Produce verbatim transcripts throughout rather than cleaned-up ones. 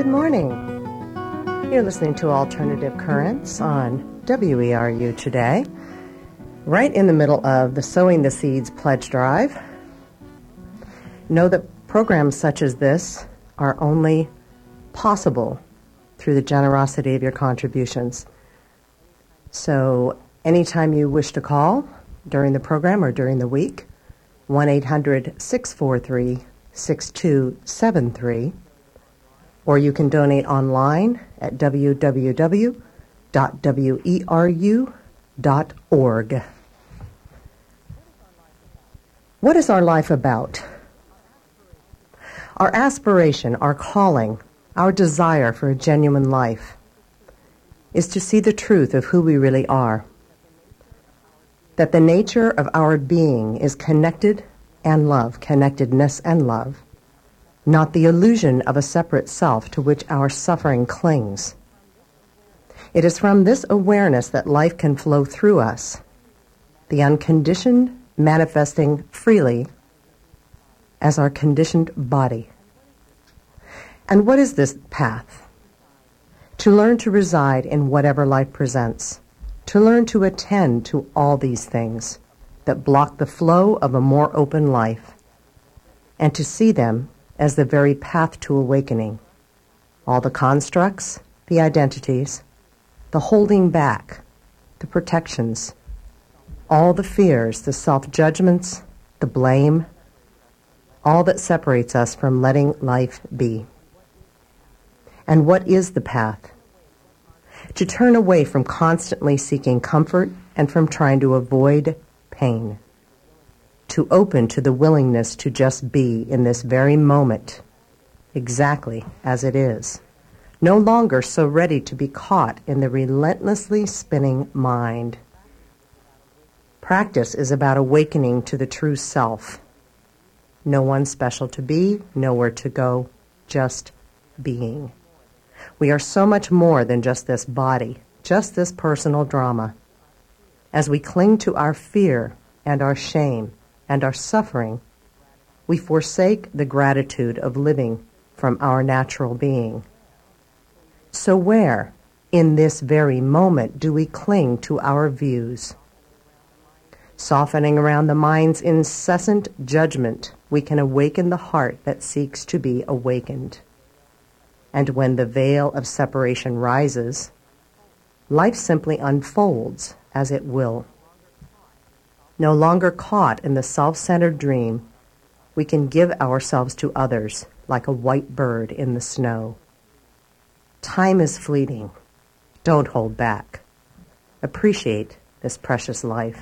morning. You're listening to Alternative Currents on W E R U today, right in the middle of the Sowing the Seeds pledge drive. Know that programs such as this are only possible through the generosity of your contributions. So anytime you wish to call during the program or during the week, one eight hundred six four three six two seven three, or you can donate online at w w w dot w e r u dot org. What is our life about? Our aspiration, our calling, our desire for a genuine life is to see the truth of who we really are. That the nature of our being is connected and love, connectedness and love, not the illusion of a separate self to which our suffering clings. It is from this awareness that life can flow through us, the unconditioned manifesting freely as our conditioned body. And what is this path? To learn to reside in whatever life presents, to learn to attend to all these things that block the flow of a more open life, and to see them as the very path to awakening. All the constructs, the identities, the holding back, the protections, all the fears, the self-judgments, the blame, all that separates us from letting life be. And what is the path? To turn away from constantly seeking comfort and from trying to avoid pain. To open to the willingness to just be in this very moment, exactly as it is. No longer so ready to be caught in the relentlessly spinning mind. Practice is about awakening to the true self. No one special to be, nowhere to go, just being. We are so much more than just this body, just this personal drama. As we cling to our fear and our shame and our suffering, we forsake the gratitude of living from our natural being. So where, in this very moment, do we cling to our views? Softening around the mind's incessant judgment, we can awaken the heart that seeks to be awakened. And when the veil of separation rises, life simply unfolds as it will. No longer caught in the self-centered dream, we can give ourselves to others like a white bird in the snow. Time is fleeting. Don't hold back. Appreciate this precious life.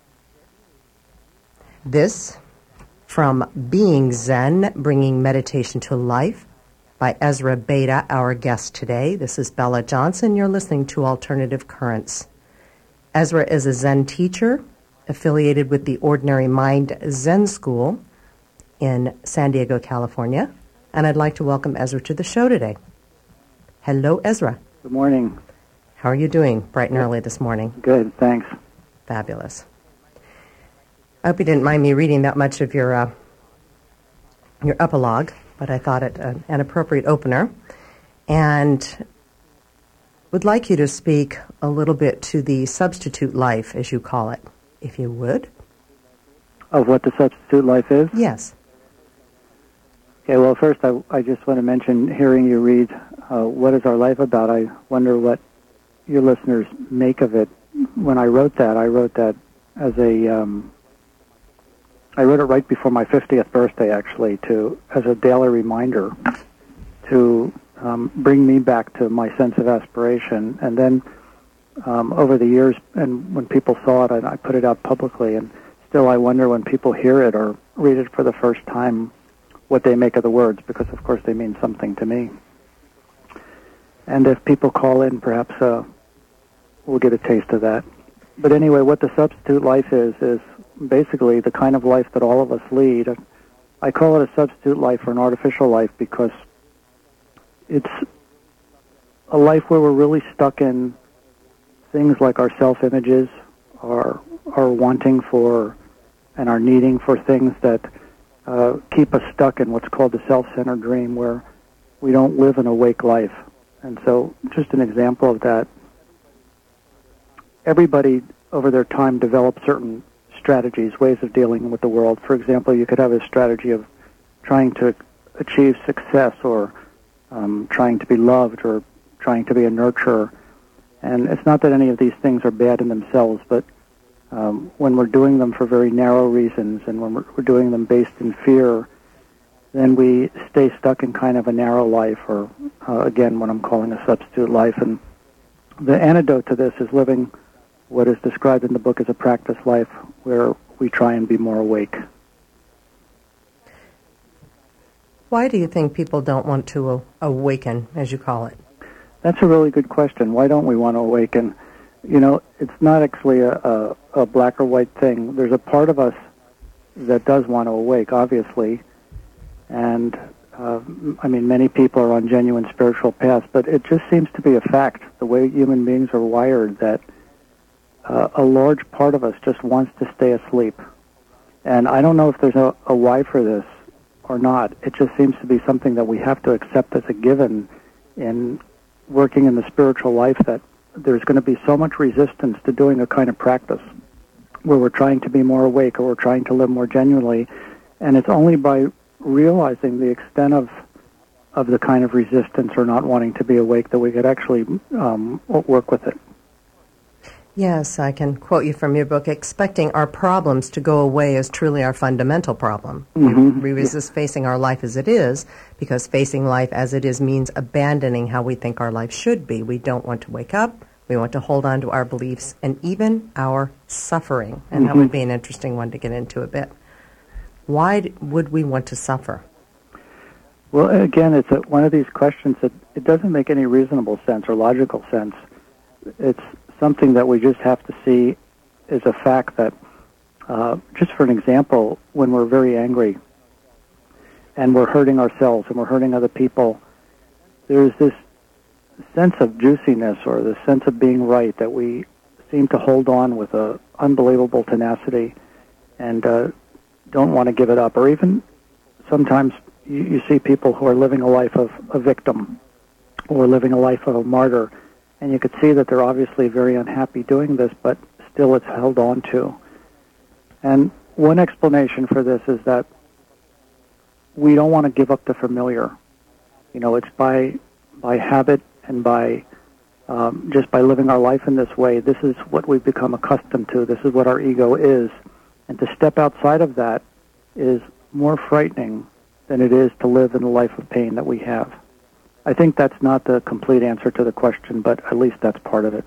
This, from Being Zen, Bringing Meditation to Life, by Ezra Beta, our guest today. This is Bella Johnson. You're listening to Alternative Currents. Ezra is a Zen teacher affiliated with the Ordinary Mind Zen School in San Diego, California. And I'd like to welcome Ezra to the show today. Hello, Ezra. Good morning. How are you doing bright and early this morning? Good, thanks. Fabulous. I hope you didn't mind me reading that much of your uh, your epilogue, but I thought it uh, an appropriate opener, and would like you to speak a little bit to the substitute life, as you call it, if you would. Of what the substitute life is? Yes. Okay, well, first I, I just want to mention, hearing you read, uh, what is our life about? I wonder what your listeners make of it. When I wrote that, I wrote that as a... Um, I wrote it right before my fiftieth birthday, actually, to as a daily reminder to um, bring me back to my sense of aspiration. And then um, over the years, and when people saw it, I, I put it out publicly, and still I wonder when people hear it or read it for the first time what they make of the words, because, of course, they mean something to me. And if people call in, perhaps uh, we'll get a taste of that. But anyway, what the substitute life is, is basically the kind of life that all of us lead. I call it a substitute life or an artificial life because it's a life where we're really stuck in things like our self-images, our, our wanting for and our needing for things that uh, keep us stuck in what's called the self-centered dream, where we don't live an awake life. And so just an example of that, everybody over their time develops certain strategies, ways of dealing with the world. For example, you could have a strategy of trying to achieve success or um, trying to be loved or trying to be a nurturer. And it's not that any of these things are bad in themselves, but um, when we're doing them for very narrow reasons and when we're, we're doing them based in fear, then we stay stuck in kind of a narrow life, or uh, again, what I'm calling a substitute life. And the antidote to this is living what is described in the book as a practice life, where we try and be more awake. Why do you think people don't want to uh, awaken, as you call it? That's a really good question. Why don't we want to awaken? You know, it's not actually a, a, a black or white thing. There's a part of us that does want to awake, obviously. And, uh, I mean, many people are on genuine spiritual paths, but it just seems to be a fact, the way human beings are wired, that uh, a large part of us just wants to stay asleep. And I don't know if there's a, a why for this or not. It just seems to be something that we have to accept as a given in working in the spiritual life, that there's going to be so much resistance to doing a kind of practice where we're trying to be more awake or we're trying to live more genuinely. And it's only by realizing the extent of of the kind of resistance or not wanting to be awake that we could actually um, work with it. Yes, I can quote you from your book, expecting our problems to go away is truly our fundamental problem. Mm-hmm. We resist facing our life as it is, because facing life as it is means abandoning how we think our life should be. We don't want to wake up. We want to hold on to our beliefs and even our suffering. And Mm-hmm. that would be an interesting one to get into a bit. Why d- would we want to suffer? Well, again, it's a, one of these questions that it doesn't make any reasonable sense or logical sense. It's something that we just have to see as a fact that, uh, just for an example, when we're very angry and we're hurting ourselves and we're hurting other people, there's this sense of juiciness or the sense of being right that we seem to hold on with a unbelievable tenacity and uh, don't want to give it up. Or even sometimes you, you see people who are living a life of a victim or living a life of a martyr, and you could see that they're obviously very unhappy doing this, but still it's held on to. And one explanation for this is that we don't want to give up the familiar. You know, it's by by habit and by um, just by living our life in this way, this is what we've become accustomed to. This is what our ego is. And to step outside of that is more frightening than it is to live in the life of pain that we have. I think that's not the complete answer to the question, but at least that's part of it.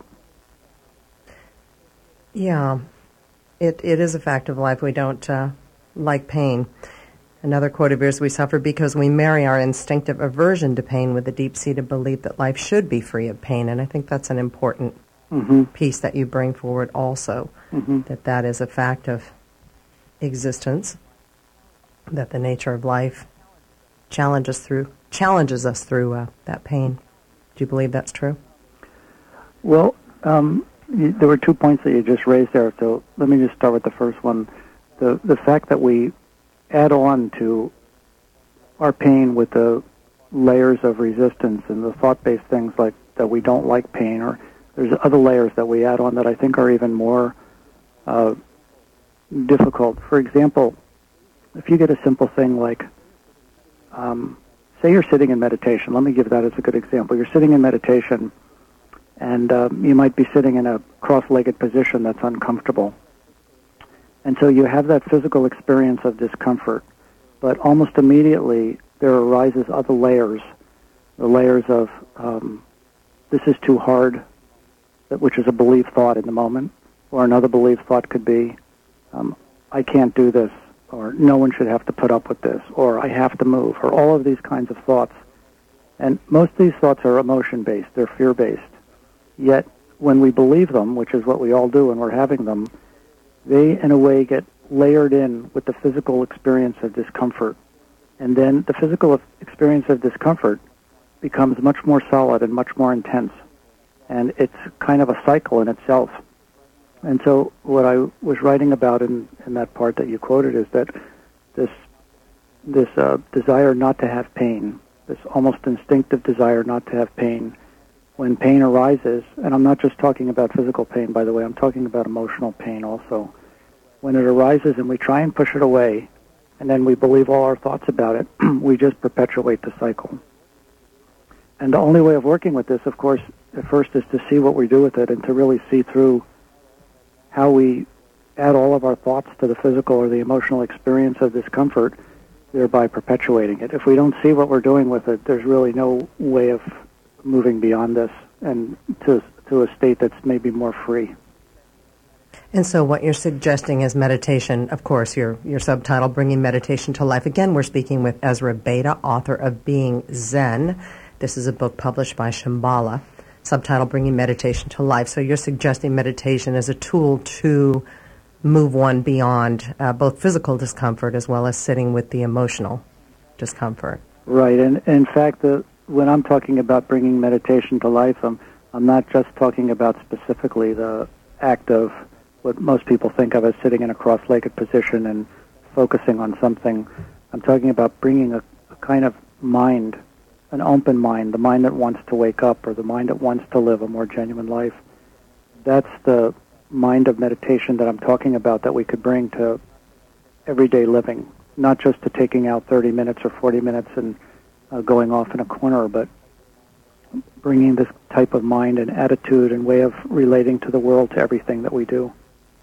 Yeah, it it is a fact of life. We don't uh, like pain. Another quote of yours, we suffer because we marry our instinctive aversion to pain with a deep-seated belief that life should be free of pain. And I think that's an important Mm-hmm. piece that you bring forward also, Mm-hmm. that that is a fact of existence, that the nature of life challenges through challenges us through uh, that pain. Do you believe that's true? Well, um, you, there were two points that you just raised there, so let me just start with the first one. The the fact that we add on to our pain with the layers of resistance and the thought-based things like that we don't like pain, or there's other layers that we add on that I think are even more uh, difficult. For example, if you get a simple thing like, um, say you're sitting in meditation. Let me give that as a good example. You're sitting in meditation, and um, you might be sitting in a cross-legged position that's uncomfortable. And so you have that physical experience of discomfort, but almost immediately there arises other layers, the layers of um, this is too hard, which is a belief thought in the moment, or another belief thought could be, um, I can't do this, or no one should have to put up with this, or I have to move, or all of these kinds of thoughts. And most of these thoughts are emotion-based, they're fear-based. Yet when we believe them, which is what we all do when we're having them, they in a way get layered in with the physical experience of discomfort. And then the physical experience of discomfort becomes much more solid and much more intense. And it's kind of a cycle in itself. And so what I was writing about in, in that part that you quoted is that this this uh, desire not to have pain, this almost instinctive desire not to have pain. When pain arises, and I'm not just talking about physical pain, by the way, I'm talking about emotional pain also. When it arises and we try and push it away, and then we believe all our thoughts about it, we just perpetuate the cycle. And the only way of working with this, of course, at first is to see what we do with it and to really see through how we add all of our thoughts to the physical or the emotional experience of discomfort, thereby perpetuating it. If we don't see what we're doing with it, there's really no way of moving beyond this and to to a state that's maybe more free. And so what you're suggesting is meditation. Of course, your your subtitle, Bringing Meditation to Life. Again, we're speaking with Ezra Beta, author of Being Zen. This is a book published by Shambhala, subtitle, Bringing Meditation to Life. So you're suggesting meditation as a tool to move one beyond uh, both physical discomfort as well as sitting with the emotional discomfort. Right. And in fact, the, when I'm talking about bringing meditation to life, I'm, I'm not just talking about specifically the act of what most people think of as sitting in a cross-legged position and focusing on something. I'm talking about bringing a, a kind of mind, an open mind, the mind that wants to wake up or the mind that wants to live a more genuine life. That's the mind of meditation that I'm talking about that we could bring to everyday living, not just to taking out thirty minutes or forty minutes and uh, going off in a corner, but bringing this type of mind and attitude and way of relating to the world, to everything that we do.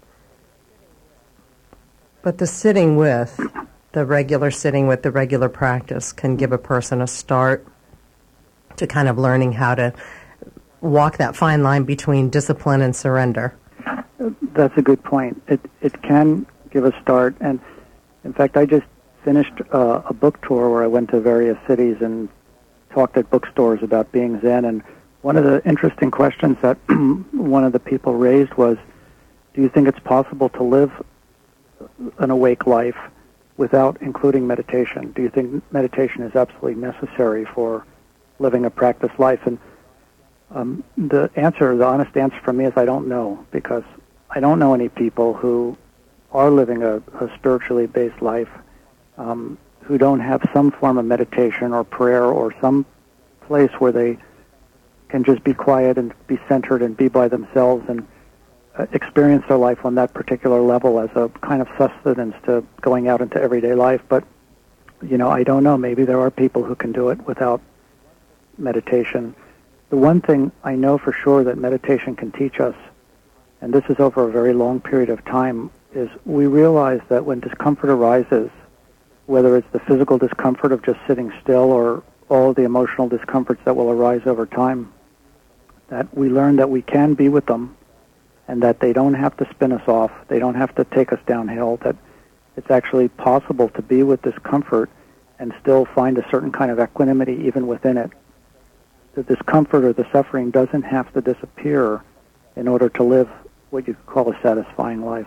But the sitting with, the regular sitting with, the regular practice can give a person a start to kind of learning how to walk that fine line between discipline and surrender. That's a good point. It it can give a start, and in fact, I just finished uh, a book tour where I went to various cities and talked at bookstores about being Zen, and one of the interesting questions that one of the people raised was, do you think it's possible to live an awake life without including meditation? Do you think meditation is absolutely necessary for living a practiced life? And um, the answer, the honest answer for me is I don't know, because I don't know any people who are living a, a spiritually based life um, who don't have some form of meditation or prayer or some place where they can just be quiet and be centered and be by themselves and uh, experience their life on that particular level as a kind of sustenance to going out into everyday life. But, you know, I don't know. Maybe there are people who can do it without meditation. The one thing I know for sure that meditation can teach us, and this is over a very long period of time, is we realize that when discomfort arises, whether it's the physical discomfort of just sitting still or all the emotional discomforts that will arise over time, that we learn that we can be with them and that they don't have to spin us off, they don't have to take us downhill, that it's actually possible to be with discomfort and still find a certain kind of equanimity even within it. The discomfort or the suffering doesn't have to disappear in order to live what you could call a satisfying life.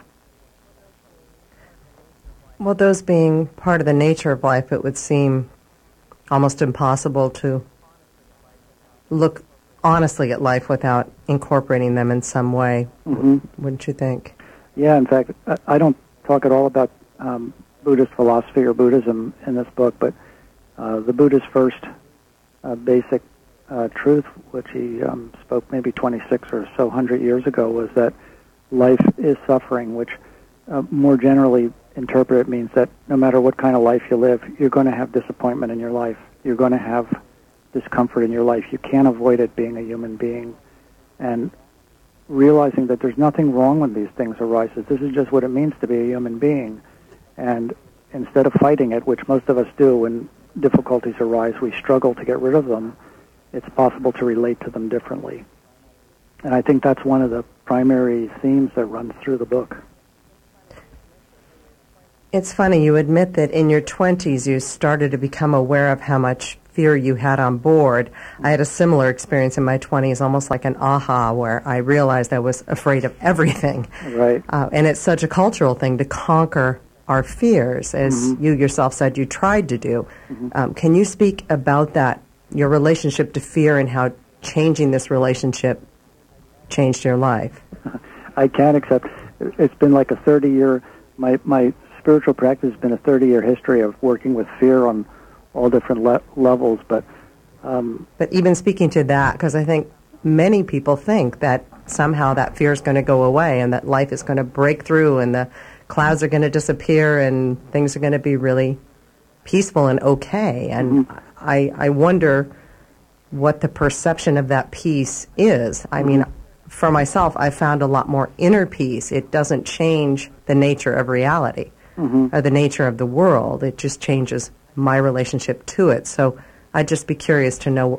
Well, those being part of the nature of life, it would seem almost impossible to look honestly at life without incorporating them in some way, mm-hmm. wouldn't you think? Yeah, in fact, I don't talk at all about um, Buddhist philosophy or Buddhism in this book, but uh, the Buddha's first uh, basic uh, truth, which he um, spoke maybe twenty-six or so hundred years ago, was that life is suffering, which uh, more generally interpreted means that no matter what kind of life you live, you're going to have disappointment in your life. You're going to have discomfort in your life. You can't avoid it being a human being. And realizing that there's nothing wrong when these things arises. This is just what it means to be a human being. And instead of fighting it, which most of us do when difficulties arise, we struggle to get rid of them, it's possible to relate to them differently. And I think that's one of the primary themes that runs through the book. It's funny, you admit that in your twenties you started to become aware of how much fear you had on board. I had a similar experience in my twenties, almost like an aha, where I realized I was afraid of everything. Right. Uh, and it's such a cultural thing to conquer our fears, as mm-hmm. you yourself said you tried to do. Mm-hmm. Um, can you speak about that, your relationship to fear and how changing this relationship changed your life? I can, except it's been like a thirty-year, my, my spiritual practice has been a thirty-year history of working with fear on all different le- levels. But um, but even speaking to that, because I think many people think that somehow that fear is going to go away and that life is going to break through and the clouds are going to disappear and things are going to be really peaceful and okay. And mm-hmm. I, I wonder what the perception of that peace is. I mm-hmm. mean, for myself, I found a lot more inner peace. It doesn't change the nature of reality mm-hmm. or the nature of the world. It just changes my relationship to it. So I'd just be curious to know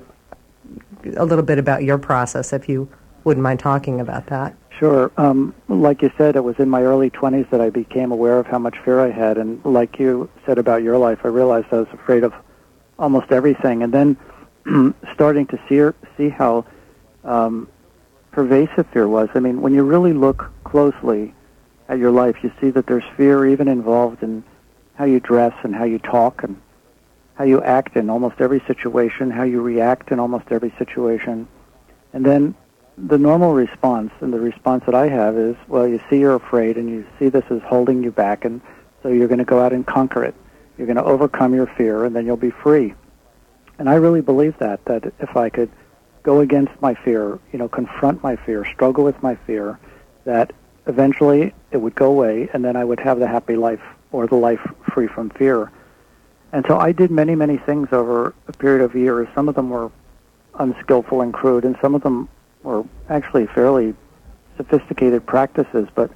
a little bit about your process, if you wouldn't mind talking about that. Sure. Um, like you said, it was in my early twenties that I became aware of how much fear I had. And like you said about your life, I realized I was afraid of almost everything. And then starting to see, see how um, pervasive fear was. I mean, when you really look closely at your life, you see that there's fear even involved in how you dress and how you talk and how you act in almost every situation, how you react in almost every situation. And then the normal response, and the response that I have is, well, you see you're afraid, and you see this is holding you back, and so you're going to go out and conquer it. You're going to overcome your fear, and then you'll be free. And I really believe that, that if I could go against my fear, you know, confront my fear, struggle with my fear, that eventually it would go away, and then I would have the happy life, or the life free from fear. And so I did many, many things over a period of years. Some of them were unskillful and crude, and some of them were actually fairly sophisticated practices, but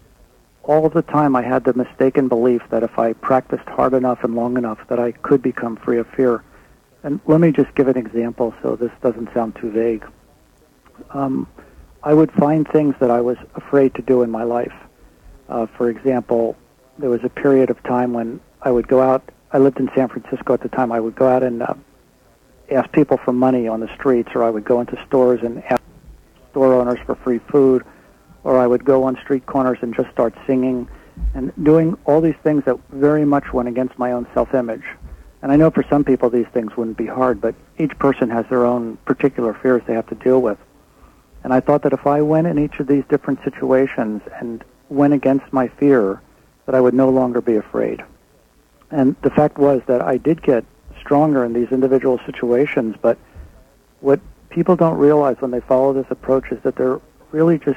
all of the time I had the mistaken belief that if I practiced hard enough and long enough that I could become free of fear. And let me just give an example so this doesn't sound too vague. Um, I would find things that I was afraid to do in my life. Uh, for example, there was a period of time when I would go out, I lived in San Francisco at the time, I would go out and uh, ask people for money on the streets, or I would go into stores and ask store owners for free food, or I would go on street corners and just start singing and doing all these things that very much went against my own self-image. And I know for some people these things wouldn't be hard, but each person has their own particular fears they have to deal with. And I thought that if I went in each of these different situations and went against my fear, that I would no longer be afraid. And the fact was that I did get stronger in these individual situations, but what people don't realize when they follow this approach is that they're really just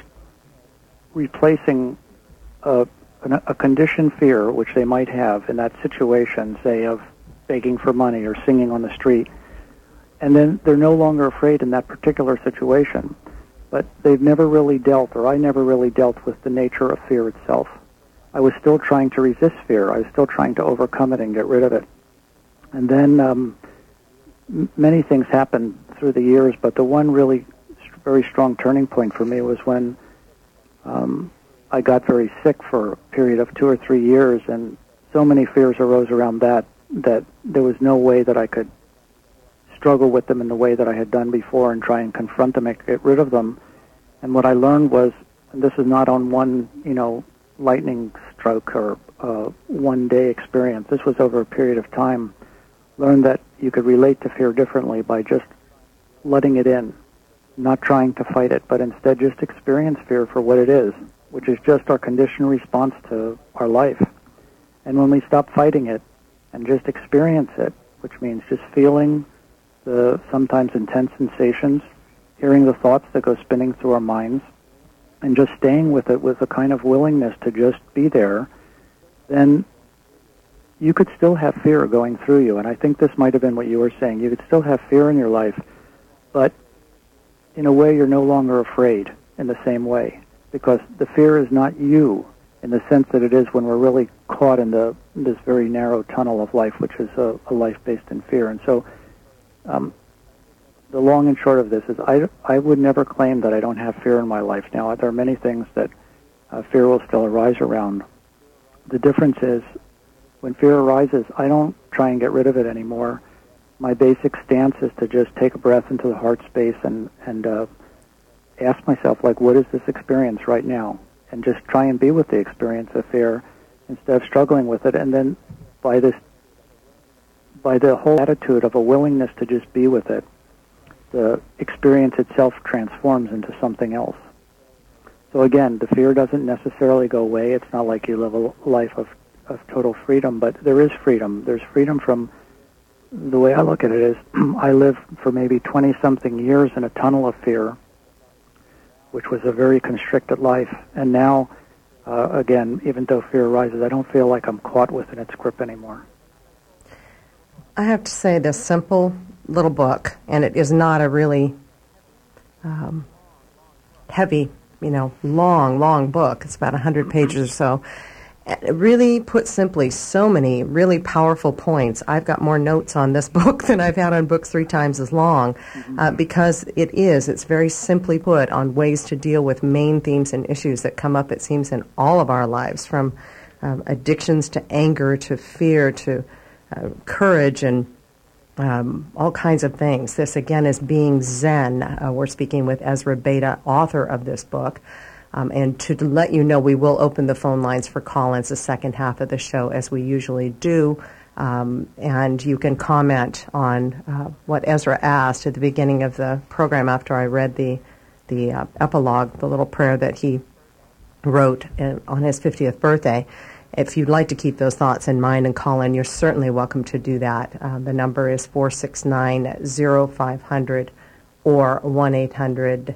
replacing a, a conditioned fear, which they might have in that situation, say, of begging for money or singing on the street, and then they're no longer afraid in that particular situation. But they've never really dealt, or I never really dealt with the nature of fear itself. I was still trying to resist fear. I was still trying to overcome it and get rid of it. And then um, m- many things happened through the years, but the one really st- very strong turning point for me was when um, I got very sick for a period of two or three years, and so many fears arose around that that there was no way that I could struggle with them in the way that I had done before and try and confront them and get rid of them. And what I learned was, and this is not on one, you know, lightning stroke or uh, one-day experience. This was over a period of time. Learned that you could relate to fear differently by just letting it in, not trying to fight it, but instead just experience fear for what it is, which is just our conditioned response to our life. And when we stop fighting it and just experience it, which means just feeling the sometimes intense sensations, hearing the thoughts that go spinning through our minds, and just staying with it with a kind of willingness to just be there, then you could still have fear going through you. And I think this might have been what you were saying. You could still have fear in your life, but in a way you're no longer afraid in the same way, because the fear is not you in the sense that it is when we're really caught in the this very narrow tunnel of life, which is a, a life based in fear. And so um, the long and short of this is I, I would never claim that I don't have fear in my life now. There are many things that uh, fear will still arise around. The difference is when fear arises, I don't try and get rid of it anymore. My basic stance is to just take a breath into the heart space and, and uh, ask myself, like, what is this experience right now? And just try and be with the experience of fear instead of struggling with it. And then by this, by the whole attitude of a willingness to just be with it, the experience itself transforms into something else. So again, the fear doesn't necessarily go away. It's not like you live a life of, of total freedom, but there is freedom. There's freedom from the way I look at it is I lived for maybe twenty-something years in a tunnel of fear, which was a very constricted life. And now, uh, again, even though fear arises, I don't feel like I'm caught within its grip anymore. I have to say this simple little book, and it is not a really um, heavy, you know, long, long book. It's about one hundred pages or so. It really, put simply, so many really powerful points. I've got more notes on this book than I've had on books three times as long, mm-hmm. uh, because it is, it's very simply put on ways to deal with main themes and issues that come up, it seems, in all of our lives, from um, addictions to anger to fear to uh, courage and um, all kinds of things. This, again, is Being Zen. Uh, we're speaking with Ezra Beta, author of this book. Um, and to let you know, we will open the phone lines for call-ins the second half of the show, as we usually do. Um, and you can comment on uh, what Ezra asked at the beginning of the program after I read the the uh, epilogue, the little prayer that he wrote in, on his fiftieth birthday. If you'd like to keep those thoughts in mind and call in, you're certainly welcome to do that. Uh, the number is four six nine, zero five hundred or one eight hundred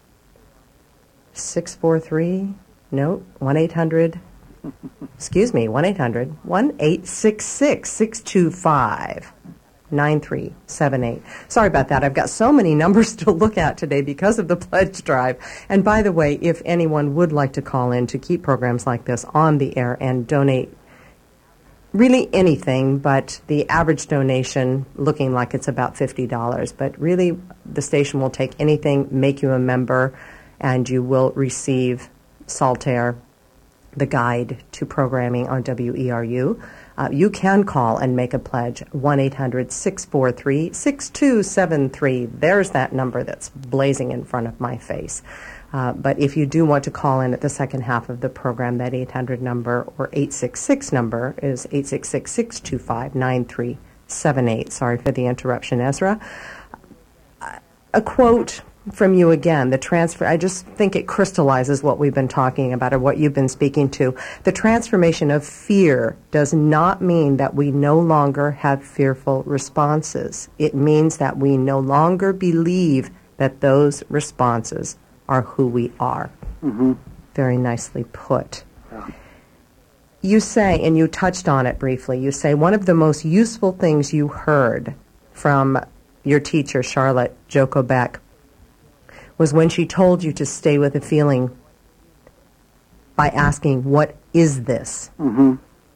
six four three, no, one eight hundred, excuse me, one eight hundred, one eight six six, six two five, nine three seven eight. Sorry about that. I've got so many numbers to look at today because of the pledge drive. And by the way, if anyone would like to call in to keep programs like this on the air and donate really anything, but the average donation looking like it's about fifty dollars. But really, the station will take anything, make you a member, and you will receive Saltaire, the guide to programming on W E R U. Uh, you can call and make a pledge, one eight hundred, six four three, six two seven three. There's that number that's blazing in front of my face. Uh, but if you do want to call in at the second half of the program, that eight hundred number or eight six six number is eight six six, six two five, nine three seven eight. Sorry for the interruption, Ezra. Uh, a quote from you again, the transfer, I just think it crystallizes what we've been talking about or what you've been speaking to. The transformation of fear does not mean that we no longer have fearful responses. It means that we no longer believe that those responses are who we are. Mm-hmm. Very nicely put. Yeah. You say, and you touched on it briefly, you say one of the most useful things you heard from your teacher, Charlotte Joko Beck, was when she told you to stay with the feeling by asking, what is this? Mm-hmm.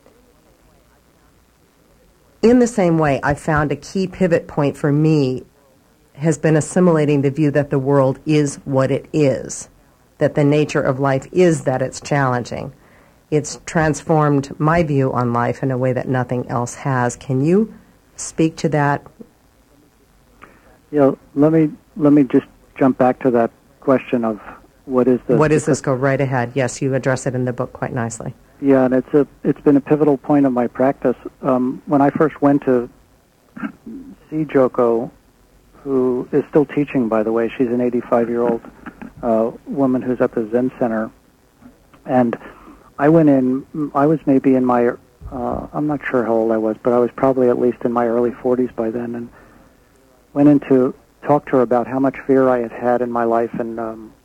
In the same way, I found a key pivot point for me has been assimilating the view that the world is what it is, that the nature of life is that it's challenging. It's transformed my view on life in a way that nothing else has. Can you speak to that? Yeah, let me let me just jump back to that question of what is this? What is this? Go right ahead. Yes, you address it in the book quite nicely. Yeah, and it's a it's been a pivotal point of my practice. Um, when I first went to see Joko, who is still teaching, by the way, she's an eighty-five-year-old uh, woman who's at the Zen Center, and I went in. I was maybe in my uh, I'm not sure how old I was, but I was probably at least in my early forties by then, and went in to talk to her about how much fear I had had in my life and um,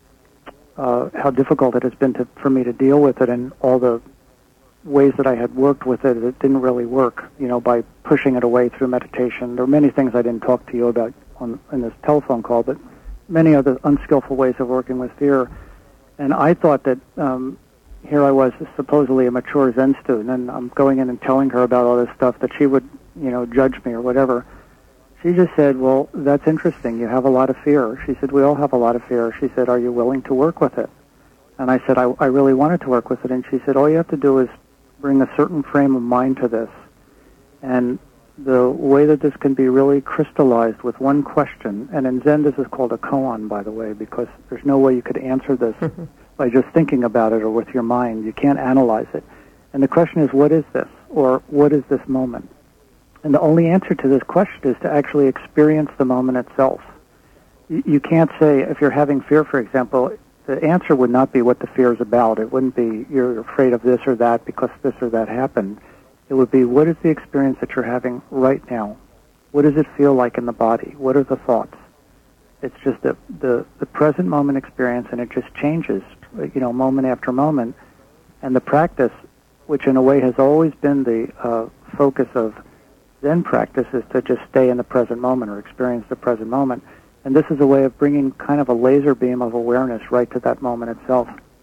uh, how difficult it has been to, for me to deal with it, and all the ways that I had worked with it, it didn't really work, you know, by pushing it away through meditation. There are many things I didn't talk to you about on in this telephone call, but many other unskillful ways of working with fear. And I thought that um, here I was, supposedly a mature Zen student, and I'm going in and telling her about all this stuff that she would, you know, judge me or whatever. She just said, well, that's interesting. You have a lot of fear. She said, we all have a lot of fear. She said, are you willing to work with it? And I said, I, I really wanted to work with it. And she said, all you have to do is bring a certain frame of mind to this. And the way that this can be really crystallized with one question, and in Zen this is called a koan, by the way, because there's no way you could answer this by just thinking about it or with your mind. You can't analyze it. And the question is, what is this? Or what is this moment? And the only answer to this question is to actually experience the moment itself. You, you can't say, if you're having fear, for example, the answer would not be what the fear is about. It wouldn't be, you're afraid of this or that because this or that happened. It would be, what is the experience that you're having right now? What does it feel like in the body? What are the thoughts? It's just the, the, the present moment experience, and it just changes, you know, moment after moment. And the practice, which in a way has always been the uh, focus of Zen practice, is to just stay in the present moment or experience the present moment. And this is a way of bringing kind of a laser beam of awareness right to that moment itself.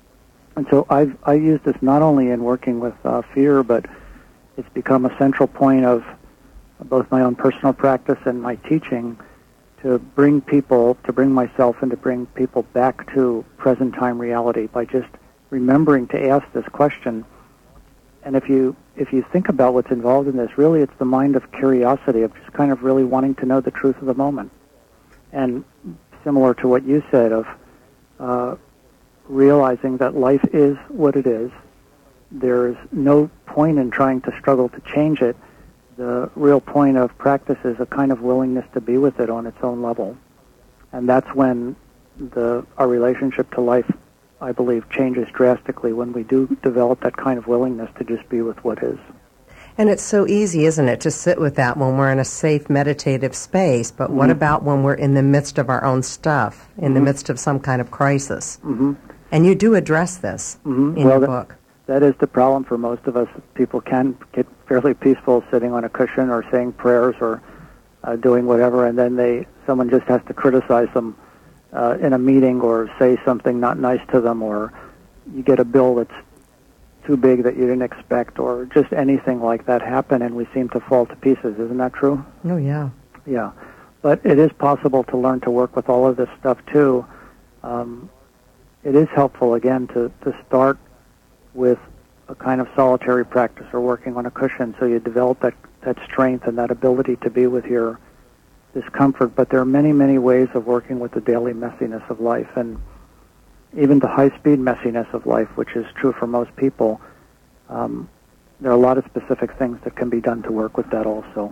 And so I've I use this not only in working with uh, fear, but it's become a central point of both my own personal practice and my teaching, to bring people, to bring myself and to bring people back to present time reality by just remembering to ask this question. And if you if you think about what's involved in this, really it's the mind of curiosity, of just kind of really wanting to know the truth of the moment. And similar to what you said of uh, realizing that life is what it is, there's no point in trying to struggle to change it. The real point of practice is a kind of willingness to be with it on its own level. And that's when the our relationship to life, I believe, changes drastically, when we do develop that kind of willingness to just be with what is. And it's so easy, isn't it, to sit with that when we're in a safe meditative space, but mm-hmm. what about when we're in the midst of our own stuff, in mm-hmm. the midst of some kind of crisis? Mm-hmm. And you do address this mm-hmm. in well, your that, book. That is the problem for most of us. People can get fairly peaceful sitting on a cushion or saying prayers or uh, doing whatever, and then they someone just has to criticize them uh, in a meeting or say something not nice to them, or you get a bill that's too big that you didn't expect, or just anything like that happen, and we seem to fall to pieces. Isn't that true? Oh, yeah. Yeah. But it is possible to learn to work with all of this stuff, too. Um, it is helpful, again, to, to start with a kind of solitary practice or working on a cushion, so you develop that, that strength and that ability to be with your discomfort. But there are many, many ways of working with the daily messiness of life, and even the high-speed messiness of life, which is true for most people. Um, there are a lot of specific things that can be done to work with that also.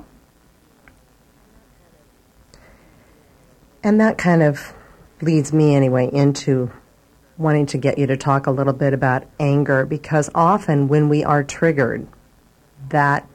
And that kind of leads me, anyway, into wanting to get you to talk a little bit about anger, because often when we are triggered, that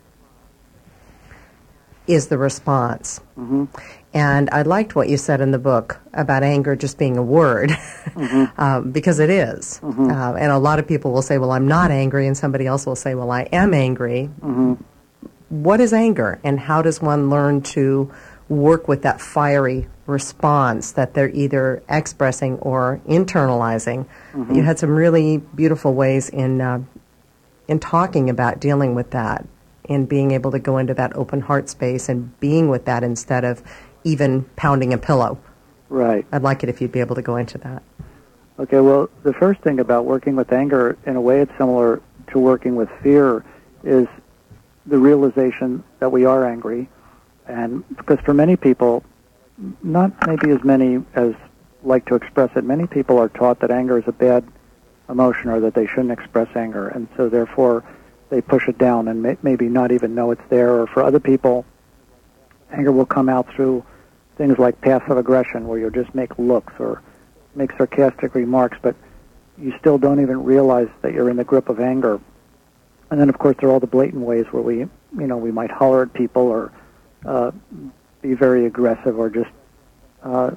is the response. Mm-hmm. And I liked what you said in the book about anger just being a word, mm-hmm. um, because it is. Mm-hmm. Uh, and a lot of people will say, well, I'm not angry, and somebody else will say, well, I am angry. Mm-hmm. What is anger, and how does one learn to work with that fiery response that they're either expressing or internalizing? Mm-hmm. You had some really beautiful ways in uh, in talking about dealing with that, and being able to go into that open heart space and being with that instead of even pounding a pillow. Right. I'd like it if you'd be able to go into that. Okay, well, the first thing about working with anger, in a way it's similar to working with fear, is the realization that we are angry. And because for many people, not maybe as many as like to express it, many people are taught that anger is a bad emotion, or that they shouldn't express anger, and so therefore they push it down and may, maybe not even know it's there. Or for other people, anger will come out through things like passive aggression, where you'll just make looks or make sarcastic remarks, but you still don't even realize that you're in the grip of anger. And then, of course, there are all the blatant ways where we, you know, we might holler at people, or uh, be very aggressive, or just uh,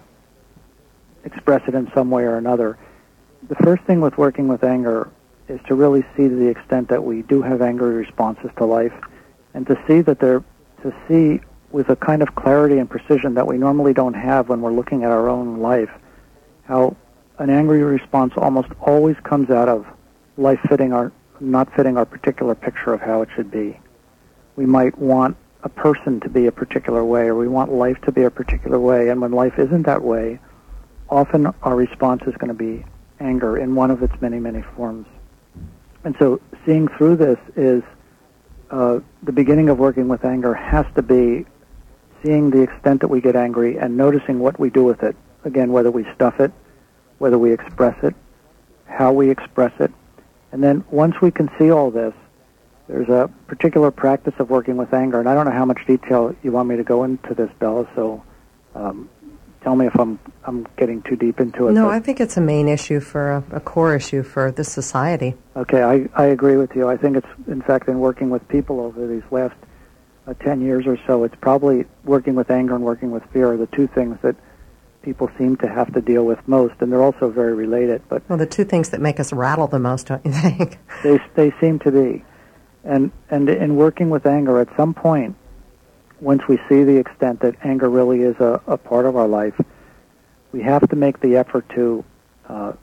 express it in some way or another. The first thing with working with anger is to really see to the extent that we do have angry responses to life, and to see that they're, to see with a kind of clarity and precision that we normally don't have when we're looking at our own life, how an angry response almost always comes out of life fitting our, not fitting our particular picture of how it should be. We might want a person to be a particular way, or we want life to be a particular way, and when life isn't that way, often our response is going to be anger in one of its many, many forms. And so seeing through this is uh, the beginning of working with anger has to be seeing the extent that we get angry and noticing what we do with it. Again, whether we stuff it, whether we express it, how we express it. And then once we can see all this, there's a particular practice of working with anger, and I don't know how much detail you want me to go into this, Bella, so um, tell me if I'm I'm getting too deep into it. No, but- I think it's a main issue for a, a core issue for this society. Okay, I, I agree with you. I think it's, in fact, in working with people over these last uh, ten years or so, it's probably working with anger and working with fear are the two things that people seem to have to deal with most, and they're also very related. But Well, the two things that make us rattle the most, don't you think? they they seem to be. And, and in working with anger, at some point, once we see the extent that anger really is a, a part of our life, we have to make the effort to uh,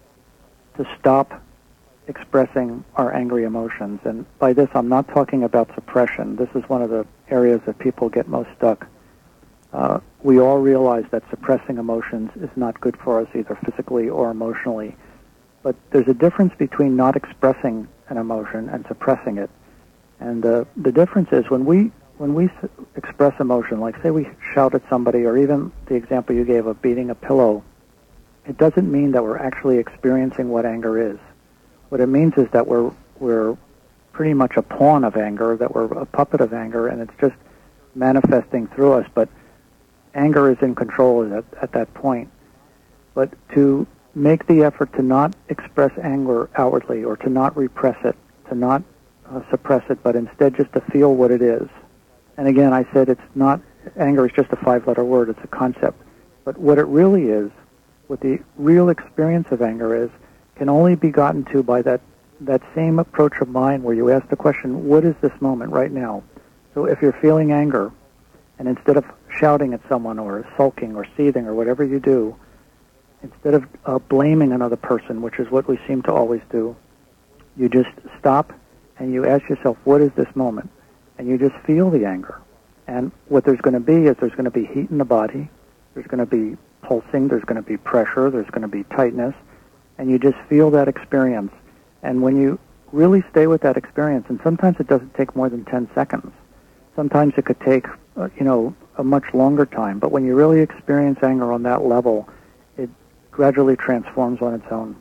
to stop expressing our angry emotions. And by this, I'm not talking about suppression. This is one of the areas that people get most stuck. Uh, we all realize that suppressing emotions is not good for us, either physically or emotionally. But there's a difference between not expressing an emotion and suppressing it. And uh, the difference is when we when we s- express emotion, like say we shout at somebody, or even the example you gave of beating a pillow, it doesn't mean that we're actually experiencing what anger is. What it means is that we're we're pretty much a pawn of anger, that we're a puppet of anger, and it's just manifesting through us. But anger is in control at, at that point. But to make the effort to not express anger outwardly, or to not repress it, to not uh, suppress it, but instead just to feel what it is. And again, I said it's not, anger is just a five-letter word, it's a concept. But what it really is, what the real experience of anger is, can only be gotten to by that, that same approach of mind where you ask the question, what is this moment right now? So if you're feeling anger, and instead of shouting at someone or sulking or seething or whatever you do, instead of uh, blaming another person, which is what we seem to always do, you just stop and you ask yourself, what is this moment? And you just feel the anger. And what there's going to be is there's going to be heat in the body, there's going to be pulsing, there's going to be pressure, there's going to be tightness, and you just feel that experience. And when you really stay with that experience, and sometimes it doesn't take more than ten seconds, sometimes it could take, uh, you know, a much longer time, but when you really experience anger on that level, it gradually transforms on its own.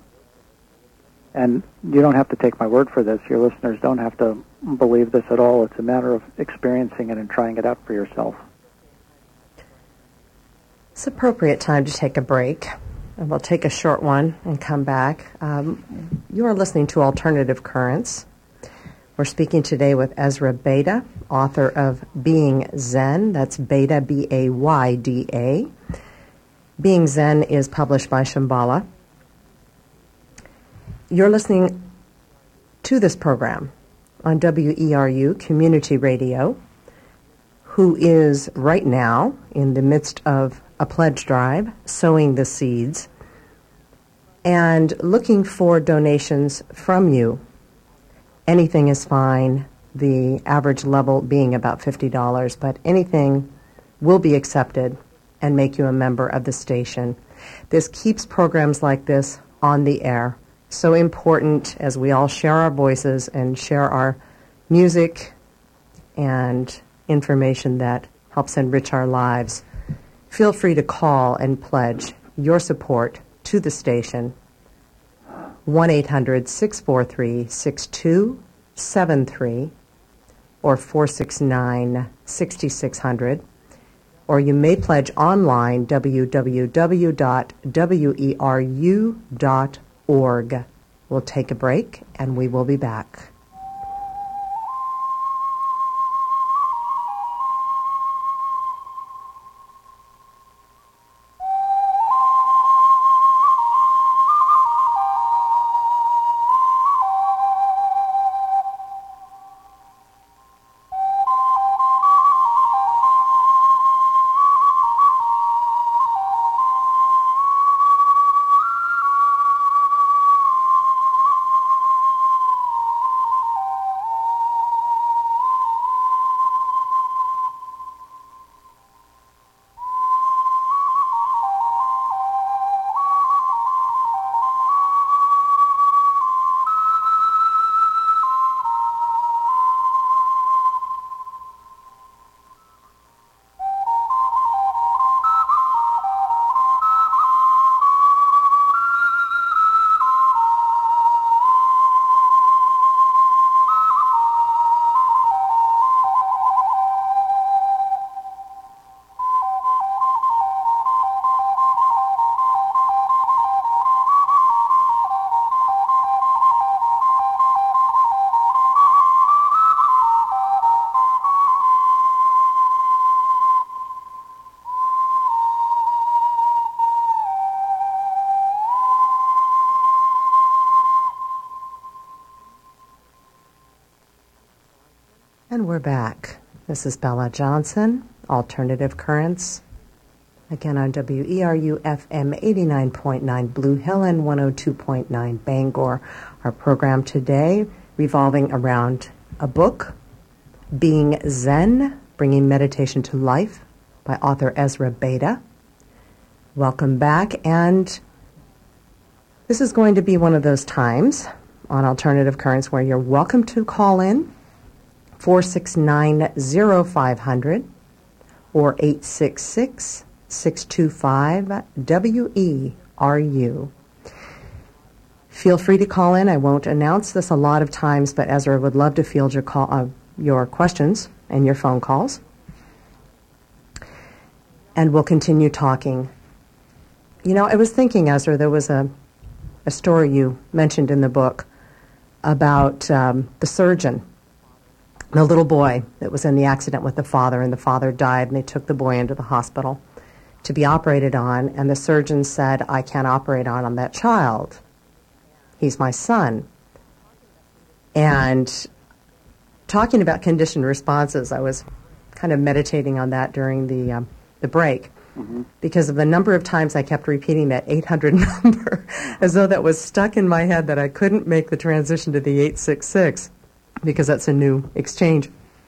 And you don't have to take my word for this. Your listeners don't have to believe this at all. It's a matter of experiencing it and trying it out for yourself. It's appropriate time to take a break. And we'll take a short one and come back. Um, you are listening to Alternative Currents. We're speaking today with Ezra Beyda, author of Being Zen. That's Beyda, B A Y D A. Being Zen is published by Shambhala. You're listening to this program on W E R U Community Radio, who is right now in the midst of a pledge drive, sowing the seeds, and looking for donations from you. Anything is fine, the average level being about fifty dollars, but anything will be accepted and make you a member of the station. This keeps programs like this on the air. So important as we all share our voices and share our music and information that helps enrich our lives. Feel free to call and pledge your support to the station. one eight hundred six four three six two seven three or four six nine six six zero zero. Or you may pledge online, w w w dot weru dot org. We'll take a break, and we will be back. And we're back. This is Bella Johnson, Alternative Currents. Again on W E R U F M eighty-nine point nine Blue Hill and one oh two point nine Bangor. Our program today revolving around a book, Being Zen, Bringing Meditation to Life, by author Ezra Beta. Welcome back, and this is going to be one of those times on Alternative Currents where you're welcome to call in four six nine, oh five hundred or eight six six, six two five, W E R U. Feel free to call in. I won't announce this a lot of times, but Ezra would love to field your call, uh, your questions and your phone calls. And we'll continue talking. You know, I was thinking, Ezra, there was a, a story you mentioned in the book about um, the surgeon, the little boy that was in the accident with the father, and the father died, and they took the boy into the hospital to be operated on, and the surgeon said, I can't operate on, on that child. He's my son. And talking about conditioned responses, I was kind of meditating on that during the um, the break, mm-hmm. because of the number of times I kept repeating that eight hundred number, as though that was stuck in my head that I couldn't make the transition to the eight six six. Because that's a new exchange.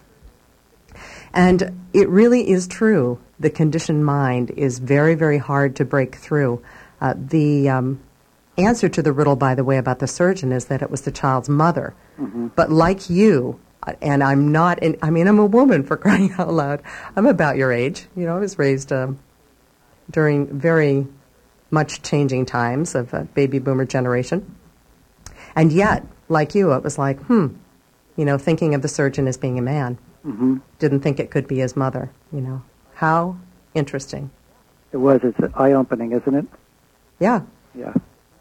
And it really is true. The conditioned mind is very, very hard to break through. Uh, the um, answer to the riddle, by the way, about the surgeon is that it was the child's mother. Mm-hmm. But like you, and I'm not, in, I mean, I'm a woman, for crying out loud. I'm about your age. You know, I was raised um, during very much changing times of a baby boomer generation. And yet, like you, it was like, hmm, you know, thinking of the surgeon as being a man. Mm-hmm. Didn't think it could be his mother, you know. How interesting. It was. It's eye-opening, isn't it? Yeah. Yeah.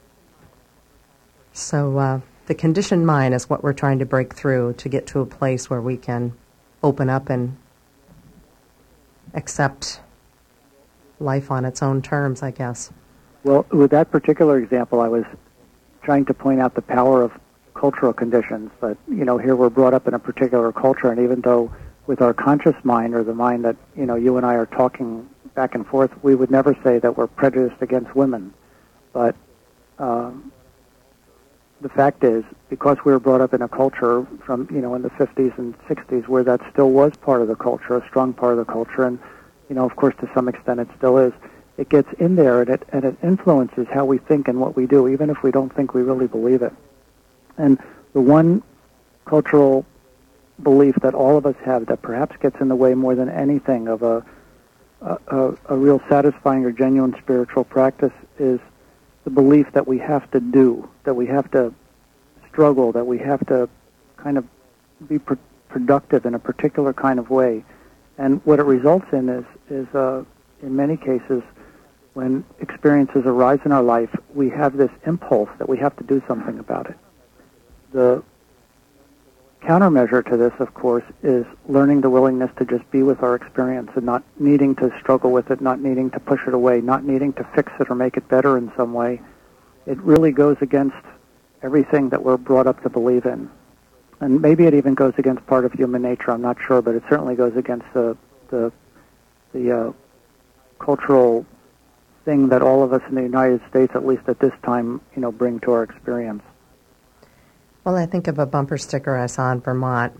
So uh, the conditioned mind is what we're trying to break through to get to a place where we can open up and accept life on its own terms, I guess. Well, with that particular example, I was trying to point out the power of cultural conditions. That, you know, here we're brought up in a particular culture, and even though with our conscious mind, or the mind that, you know, you and I are talking back and forth, we would never say that we're prejudiced against women. But um, the fact is, because we were brought up in a culture from, you know, in the fifties and sixties where that still was part of the culture, a strong part of the culture, and, you know, of course, to some extent it still is, it gets in there, and it, and it influences how we think and what we do, even if we don't think we really believe it. And the one cultural belief that all of us have that perhaps gets in the way more than anything of a, a, a real satisfying or genuine spiritual practice is the belief that we have to do, that we have to struggle, that we have to kind of be pr- productive in a particular kind of way. And what it results in is, is uh, in many cases, when experiences arise in our life, we have this impulse that we have to do something about it. The countermeasure to this, of course, is learning the willingness to just be with our experience and not needing to struggle with it, not needing to push it away, not needing to fix it or make it better in some way. It really goes against everything that we're brought up to believe in. And maybe it even goes against part of human nature, I'm not sure, but it certainly goes against the the, the uh, cultural thing that all of us in the United States, at least at this time, you know, bring to our experience. Well, I think of a bumper sticker I saw in Vermont.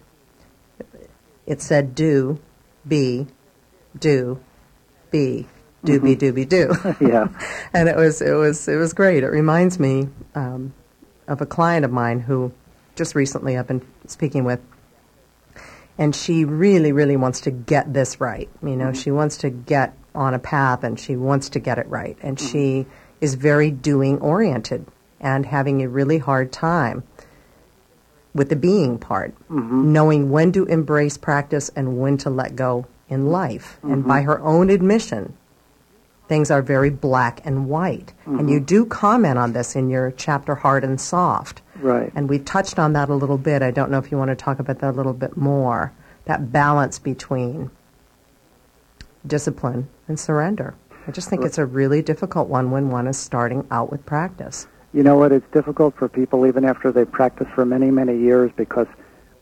It said, do, be, do, be, do, mm-hmm. be, do, be, do. Yeah. And it was, it was, it was great. It reminds me um, of a client of mine who just recently I've been speaking with, and she really, really wants to get this right. You know, mm-hmm. she wants to get on a path, and she wants to get it right. And mm-hmm. she is very doing-oriented and having a really hard time with the being part, mm-hmm. knowing when to embrace practice and when to let go in life. Mm-hmm. And by her own admission, things are very black and white. Mm-hmm. And you do comment on this in your chapter, Hard and Soft. Right. And we touched on that a little bit. I don't know if you want to talk about that a little bit more, that balance between discipline and surrender. I just think right. it's a really difficult one when one is starting out with practice. You know what, it's difficult for people even after they practice for many, many years, because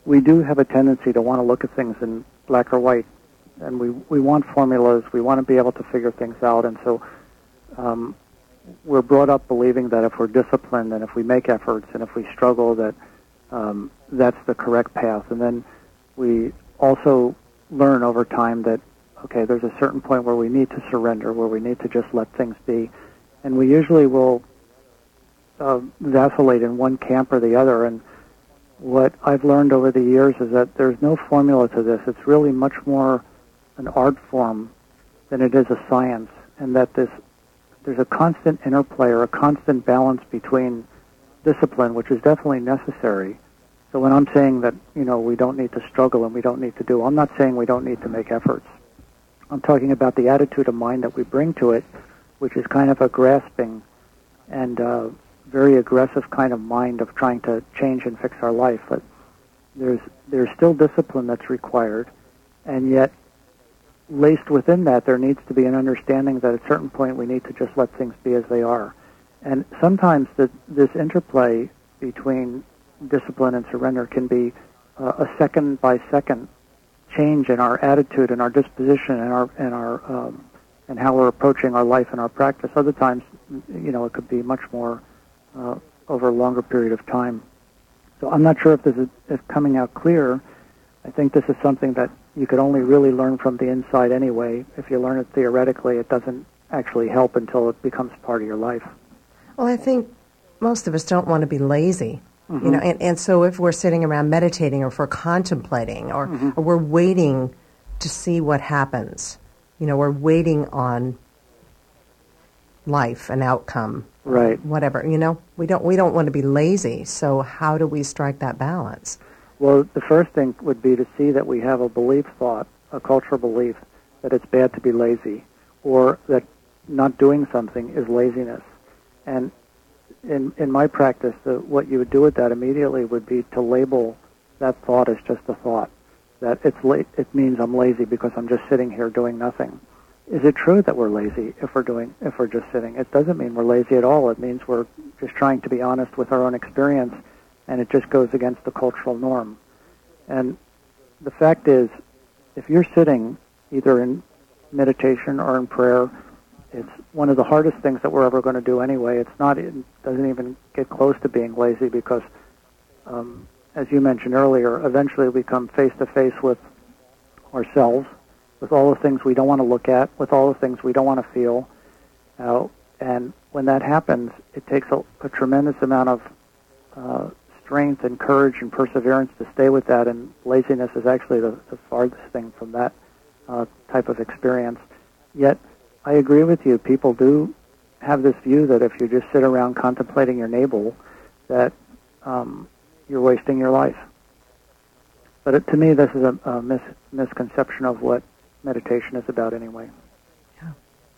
we do have a tendency to want to look at things in black or white, and we, we want formulas, we want to be able to figure things out, and so um, we're brought up believing that if we're disciplined and if we make efforts and if we struggle, that um, that's the correct path. And then we also learn over time that, okay, there's a certain point where we need to surrender, where we need to just let things be. And we usually will uh, vacillate in one camp or the other. And what I've learned over the years is that there's no formula to this. It's really much more an art form than it is a science, and that this there's a constant interplay or a constant balance between discipline, which is definitely necessary. So when I'm saying that, you know, we don't need to struggle and we don't need to do, I'm not saying we don't need to make efforts. I'm talking about the attitude of mind that we bring to it, which is kind of a grasping and uh, very aggressive kind of mind of trying to change and fix our life. But there's there's still discipline that's required, and yet laced within that, there needs to be an understanding that at a certain point we need to just let things be as they are. And sometimes the, this interplay between discipline and surrender can be uh, a second-by-second change in our attitude and our disposition and our and our um, and how we're approaching our life and our practice. Other times, you know, it could be much more uh, over a longer period of time. So I'm not sure if this is, is coming out clear. I think this is something that you could only really learn from the inside anyway. If you learn it theoretically, it doesn't actually help until it becomes part of your life. Well, I think most of us don't want to be lazy. Mm-hmm. You know, and, and so if we're sitting around meditating or if we're contemplating or, mm-hmm. or we're waiting to see what happens, you know, we're waiting on life, an outcome, right? Whatever, you know, we don't we don't want to be lazy. So how do we strike that balance? Well, the first thing would be to see that we have a belief thought, a cultural belief, that it's bad to be lazy, or that not doing something is laziness. And in in my practice, the, what you would do with that immediately would be to label that thought as just a thought. That it's la- it means I'm lazy because I'm just sitting here doing nothing. Is it true that we're lazy if we're doing if we're just sitting? It doesn't mean we're lazy at all. It means we're just trying to be honest with our own experience, and it just goes against the cultural norm. And the fact is, if you're sitting either in meditation or in prayer, it's one of the hardest things that we're ever going to do anyway. It's not, it doesn't even get close to being lazy because, um, as you mentioned earlier, eventually we come face to face with ourselves, with all the things we don't want to look at, with all the things we don't want to feel. Uh, and when that happens, it takes a, a tremendous amount of uh, strength and courage and perseverance to stay with that, and laziness is actually the, the farthest thing from that uh, type of experience. Yet, I agree with you. People do have this view that if you just sit around contemplating your navel, that um, you're wasting your life. But it, to me, this is a, a mis- misconception of what meditation is about anyway. Yeah.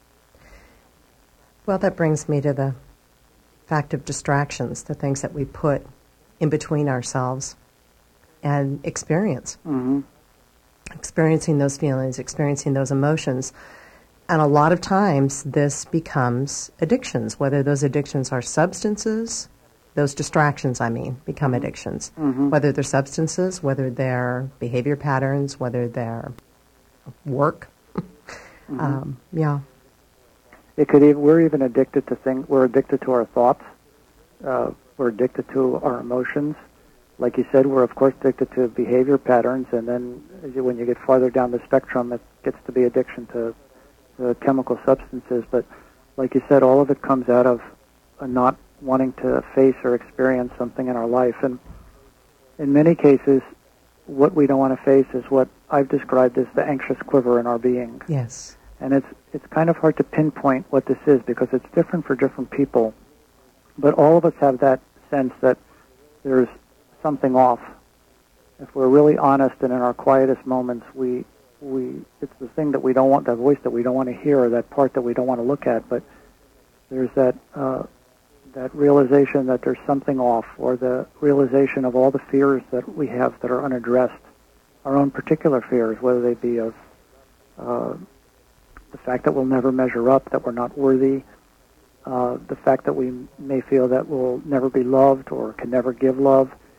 Well, that brings me to the fact of distractions, the things that we put in between ourselves and experience. Mm-hmm. Experiencing those feelings, experiencing those emotions. And a lot of times this becomes addictions, whether those addictions are substances, those distractions, I mean, become mm-hmm. addictions. Mm-hmm. Whether they're substances, whether they're behavior patterns, whether they're work. mm-hmm. um, yeah. It could even, we're even addicted to things, we're addicted to our thoughts. Uh, we're addicted to our emotions. Like you said, we're of course addicted to behavior patterns, and then as you, when you get farther down the spectrum, it gets to be addiction to the chemical substances. But like you said, all of it comes out of a not wanting to face or experience something in our life. And in many cases, what we don't want to face is what I've described as the anxious quiver in our being. Yes. And it's it's kind of hard to pinpoint what this is because it's different for different people. But all of us have that sense that there's something off. If we're really honest and in our quietest moments, we we it's the thing that we don't want, that voice that we don't want to hear, or that part that we don't want to look at. But there's that uh, that realization that there's something off, or the realization of all the fears that we have that are unaddressed, our own particular fears, whether they be of uh, the fact that we'll never measure up, that we're not worthy, uh, the fact that we may feel that we'll never be loved or can never give love.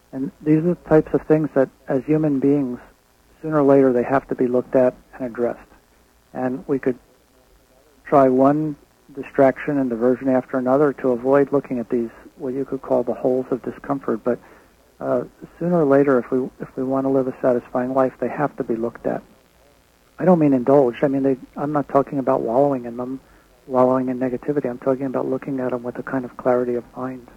And these are the types of things that, as human beings, sooner or later they have to be looked at and addressed. And we could try one distraction and diversion after another to avoid looking at these, what you could call the holes of discomfort. But uh, sooner or later, if we if we want to live a satisfying life, they have to be looked at. I don't mean indulged. I mean, they, I'm not talking about wallowing in them, wallowing in negativity. I'm talking about looking at them with a kind of clarity of mind.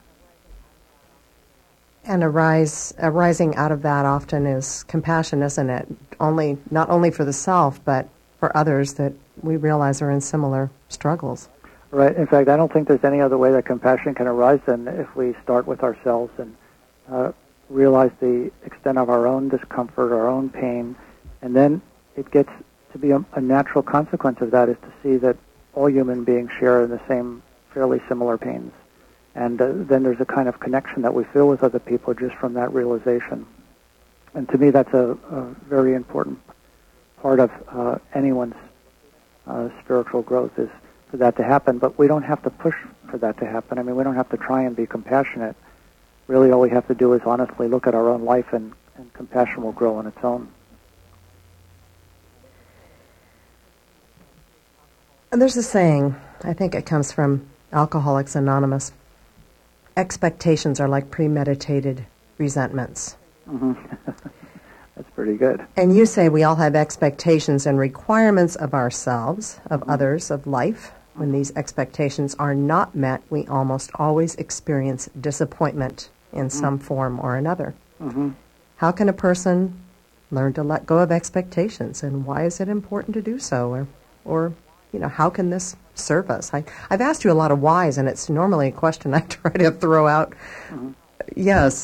And arise, arising out of that often is compassion, isn't it? Only, not only for the self, but for others that we realize are in similar struggles. Right. In fact, I don't think there's any other way that compassion can arise than if we start with ourselves and uh, realize the extent of our own discomfort, our own pain, and then it gets to be a, a natural consequence of that is to see that all human beings share in the same fairly similar pains. And uh, then there's a kind of connection that we feel with other people just from that realization. And to me, that's a, a very important part of uh, anyone's uh, spiritual growth is for that to happen. But we don't have to push for that to happen. I mean, we don't have to try and be compassionate. Really, all we have to do is honestly look at our own life, and, and compassion will grow on its own. And there's a saying, I think it comes from Alcoholics Anonymous. Expectations are like premeditated resentments. Mm-hmm. That's pretty good. And you say we all have expectations and requirements of ourselves, of mm-hmm. others, of life. When these expectations are not met, we almost always experience disappointment in mm-hmm. some form or another. Mm-hmm. How can a person learn to let go of expectations, and why is it important to do so? Or, or you know, how can this serve us? I, I've asked you a lot of whys, and it's normally a question I try to throw out. Mm-hmm. Yes.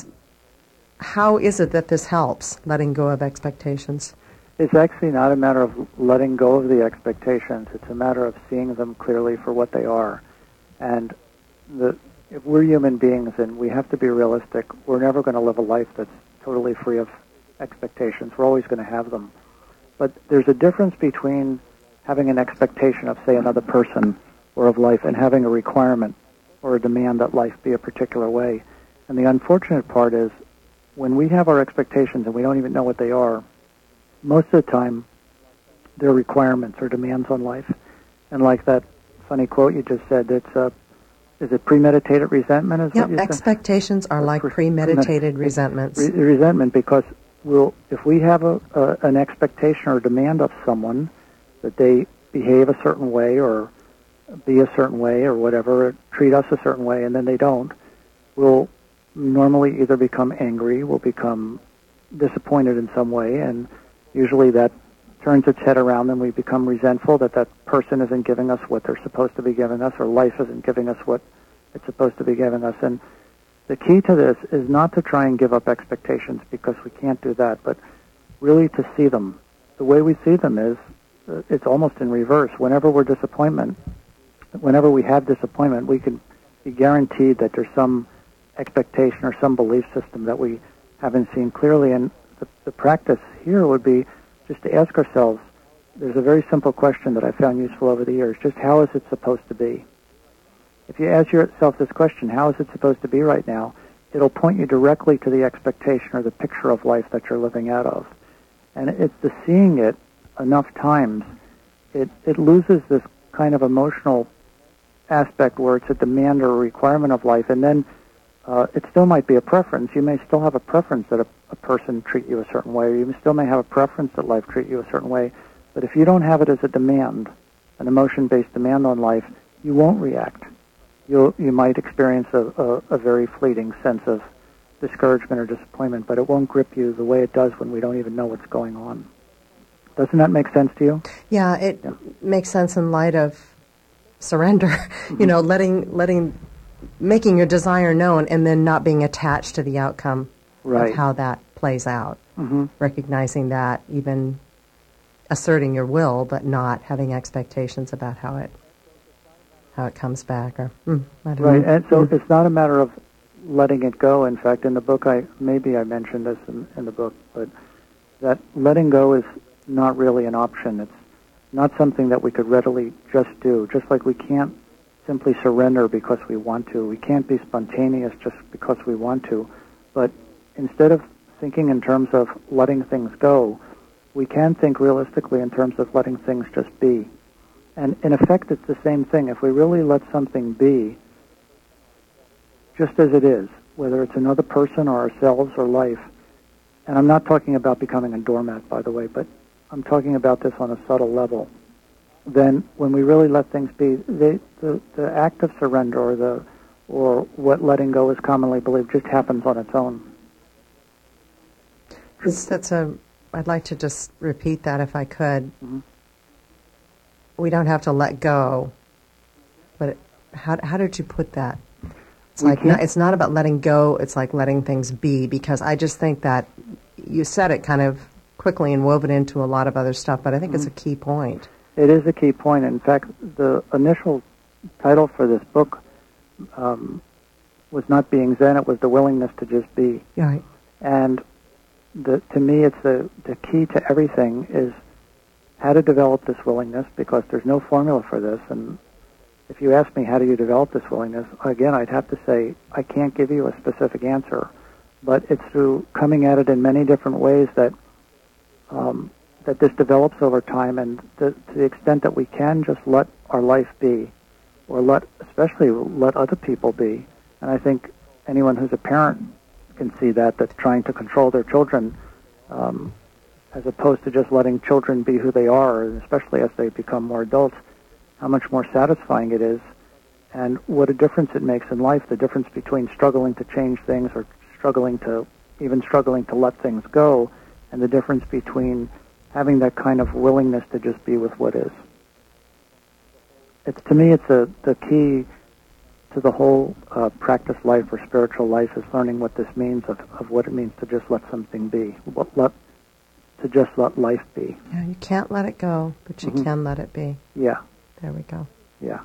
How is it that this helps, letting go of expectations? It's actually not a matter of letting go of the expectations. It's a matter of seeing them clearly for what they are. And the, if we're human beings and we have to be realistic, we're never going to live a life that's totally free of expectations. We're always going to have them. But there's a difference between having an expectation of, say, another person or of life, and having a requirement or a demand that life be a particular way. And the unfortunate part is, when we have our expectations and we don't even know what they are, most of the time they're requirements or demands on life. And like that funny quote you just said, it's uh, is it premeditated resentment? Is yep, what you said? Expectations are like pre- premeditated premeditated resentments. Re- resentment, because we'll, if we have a, a, an expectation or demand of someone, that they behave a certain way or be a certain way or whatever, treat us a certain way, and then they don't, we'll normally either become angry, we'll become disappointed in some way, and usually that turns its head around and we become resentful that that person isn't giving us what they're supposed to be giving us, or life isn't giving us what it's supposed to be giving us. And the key to this is not to try and give up expectations, because we can't do that, but really to see them. The way we see them is uh, it's almost in reverse. Whenever we're disappointment, whenever we have disappointment, we can be guaranteed that there's some expectation or some belief system that we haven't seen clearly. And the, the practice here would be just to ask ourselves, there's a very simple question that I found useful over the years, just how is it supposed to be? If you ask yourself this question, how is it supposed to be right now, it'll point you directly to the expectation or the picture of life that you're living out of. And it's the seeing it enough times, it, it loses this kind of emotional aspect where it's a demand or a requirement of life, and then uh, it still might be a preference. You may still have a preference that a, a person treat you a certain way, or you still may have a preference that life treat you a certain way, but if you don't have it as a demand, an emotion-based demand on life, you won't react. You'll, you might experience a, a, a very fleeting sense of discouragement or disappointment, but it won't grip you the way it does when we don't even know what's going on. Doesn't that make sense to you? Yeah, it yeah. makes sense in light of surrender. Mm-hmm. You know, letting, letting, making your desire known and then not being attached to the outcome right. of how that plays out. Mm-hmm. Recognizing that, even asserting your will, but not having expectations about how it how it comes back. Or mm, I don't right, know. and so mm. it's not a matter of letting it go. In fact, in the book, I maybe I mentioned this in, in the book, but that letting go is not really an option. It's not something that we could readily just do, just like we can't simply surrender because we want to. We can't be spontaneous just because we want to. But instead of thinking in terms of letting things go, we can think realistically in terms of letting things just be. And in effect, it's the same thing. If we really let something be, just as it is, whether it's another person or ourselves or life, and I'm not talking about becoming a doormat, by the way, but I'm talking about this on a subtle level, then when we really let things be, they, the, the act of surrender or the or what letting go is commonly believed just happens on its own. That's, that's a, I'd like to just repeat that if I could. Mm-hmm. We don't have to let go, but it, how, how did you put that? It's We like can't- not, it's not about letting go, it's like letting things be, because I just think that you said it kind of quickly and wove it into a lot of other stuff, but I think Mm-hmm. it's a key point. It is a key point. In fact, the initial title for this book um, was not being Zen, it was the willingness to just be. Right. And the, to me, it's the, the key to everything is how to develop this willingness, because there's no formula for this. And if you ask me how do you develop this willingness, again, I'd have to say I can't give you a specific answer. But it's through coming at it in many different ways that um, that this develops over time, and the, to the extent that we can just let our life be, or let, especially let other people be. And I think anyone who's a parent can see that, that trying to control their children, um, as opposed to just letting children be who they are, and especially as they become more adults, how much more satisfying it is, and what a difference it makes in life, the difference between struggling to change things or struggling to, even struggling to let things go, and the difference between having that kind of willingness to just be with what is. It's, to me, it's a, the key to the whole uh, practice life or spiritual life is learning what this means, of, of what it means to just let something be, what, let, to just let life be. Yeah, you can't let it go, but you Mm-hmm. can let it be. Yeah, There we go. yeah.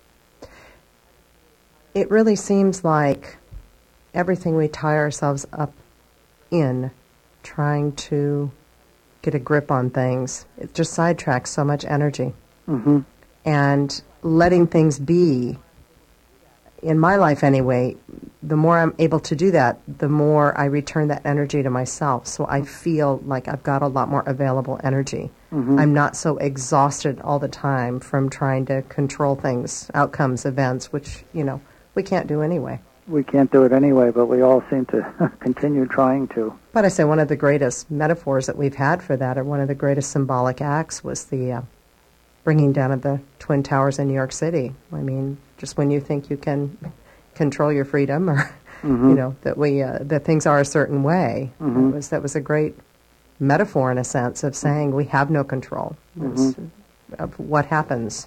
It really seems like everything we tie ourselves up in, trying to get a grip on things, it just sidetracks so much energy. Mm-hmm. And letting things be, in my life anyway, the more I'm able to do that, the more I return that energy to myself. So I feel like I've got a lot more available energy. Mm-hmm. I'm not so exhausted all the time from trying to control things, outcomes, events, which, you know, we can't do anyway. We can't do it anyway, but we all seem to continue trying to. But I say one of the greatest metaphors that we've had for that, or one of the greatest symbolic acts, was the uh, bringing down of the Twin Towers in New York City. I mean, just when you think you can control your freedom, or Mm-hmm. you know that we uh, that things are a certain way, Mm-hmm. that was that was a great metaphor in a sense of saying we have no control Mm-hmm. of what happens.